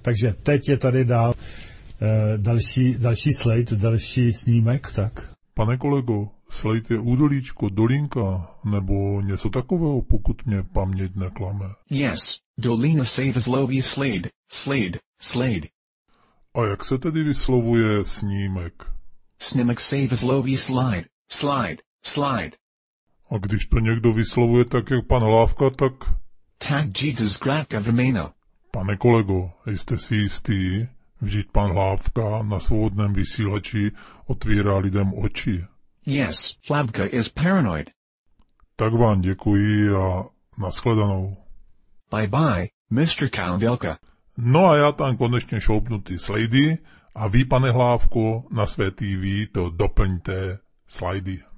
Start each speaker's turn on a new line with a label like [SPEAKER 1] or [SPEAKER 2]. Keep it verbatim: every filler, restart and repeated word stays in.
[SPEAKER 1] Takže teď je tady dál e, další, další slide, další snímek, tak.
[SPEAKER 2] Pane kolego, slide je údolíčko, dolinka, nebo něco takového, pokud mě paměť neklame.
[SPEAKER 3] Yes, Dolina Savaslovia Slade, Slade, Slade.
[SPEAKER 2] A jak se tedy vyslovuje snímek?
[SPEAKER 3] Snimek Savaslovia Slide, Slide, Slide.
[SPEAKER 2] A když to někdo vyslovuje tak, jak pan Hlávka, tak...
[SPEAKER 3] Tak Jesus Gratka Vermeno.
[SPEAKER 2] Pane kolego, jste si jistý, vždyť pan Hlávka na svobodném vysílači otvírá lidem oči.
[SPEAKER 3] Yes, Hlávka is paranoid.
[SPEAKER 2] Tak vám děkuji a nashledanou.
[SPEAKER 3] Bye bye, mister Koudelka.
[SPEAKER 2] No a já tam konečně šoupnu ty slidy a vy, pane Hlávko, na své T V to doplňte slidy.